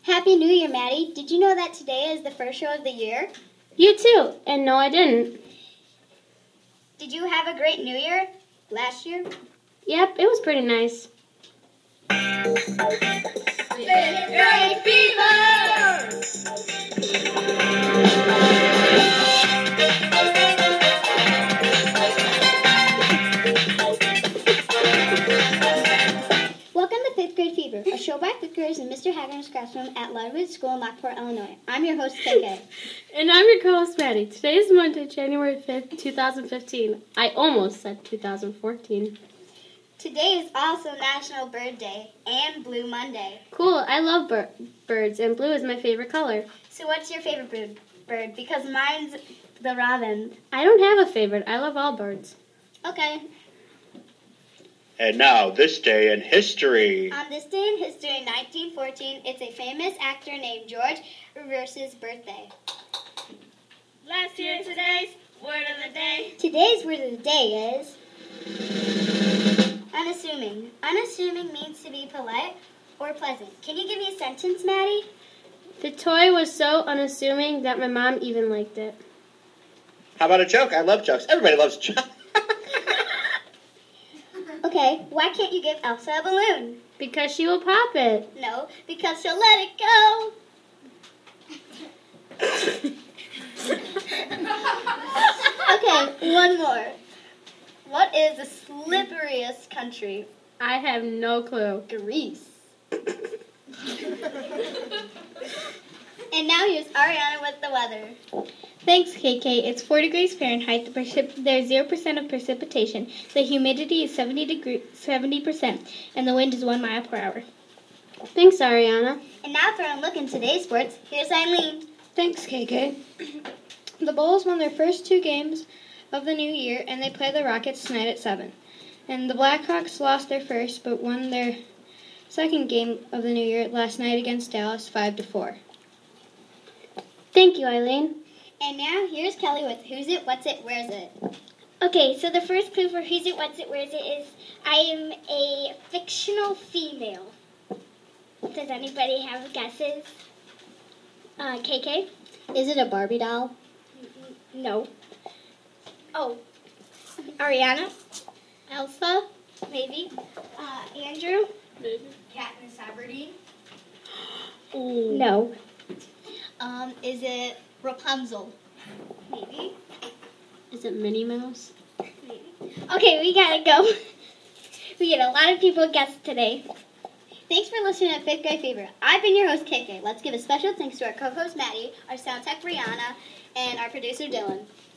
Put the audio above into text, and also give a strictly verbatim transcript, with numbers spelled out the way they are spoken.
Happy New Year, Maddie. Did you know that today is the first show of the year? You too. And no, I didn't. Did you have a great New Year last year? Yep, it was pretty nice. Fifth Grade Fever! Welcome to Fifth Grade Fever, a show by fifth graders in Mister Haggard's classroom at Ludwig School in Lockport, Illinois. I'm your host, K K. And I'm your co-host, Maddie. Today is Monday, January fifth, twenty fifteen. I almost said two thousand fourteen. Today is also National Bird Day and Blue Monday. Cool, I love bir- birds, and blue is my favorite color. So what's your favorite bird? bird? Because mine's the robin. I don't have a favorite. I love all birds. Okay. And now, this day in history. On this day in history, in nineteen fourteen, it's a famous actor named George Reverse's birthday. Last year and today's word of the day. Today's word of the day is unassuming. Unassuming means to be polite or pleasant. Can you give me a sentence, Maddie? The toy was so unassuming that my mom even liked it. How about a joke? I love jokes. Everybody loves jokes. Okay, why can't you give Elsa a balloon? Because she will pop it. No, because she'll let it go. Okay, one more. What is the slipperiest country? I have no clue. Greece. And now here's Ariana with the weather. Thanks, K K. It's four degrees Fahrenheit. The precip- there's zero percent of precipitation. The humidity is seventy degree- seventy percent, and the wind is one mile per hour. Thanks, Ariana. And now for a look in today's sports, here's Eileen. Thanks, K K. The Bulls won their first two games of the new year, and they play the Rockets tonight at seven. And the Blackhawks lost their first, but won their second game of the new year last night against Dallas, five to four. Thank you, Eileen. And now here's Kelly with Who's It, What's It, Where's It? Okay, so the first clue for Who's It, What's It, Where's It is I am a fictional female. Does anybody have guesses? Uh, K K? Is it a Barbie doll? No. Oh, Ariana? Elsa? Maybe. Uh, Andrew? Maybe. Katniss Everdeen. Ooh. No. Um, is it Rapunzel? Maybe. Is it Minnie Mouse? Okay, we gotta go. We get a lot of people guessed today. Thanks for listening to Fifth Grade Fever. I've been your host, K K. Let's give a special thanks to our co-host, Maddie, our sound tech, Brianna, and our producer, Dylan.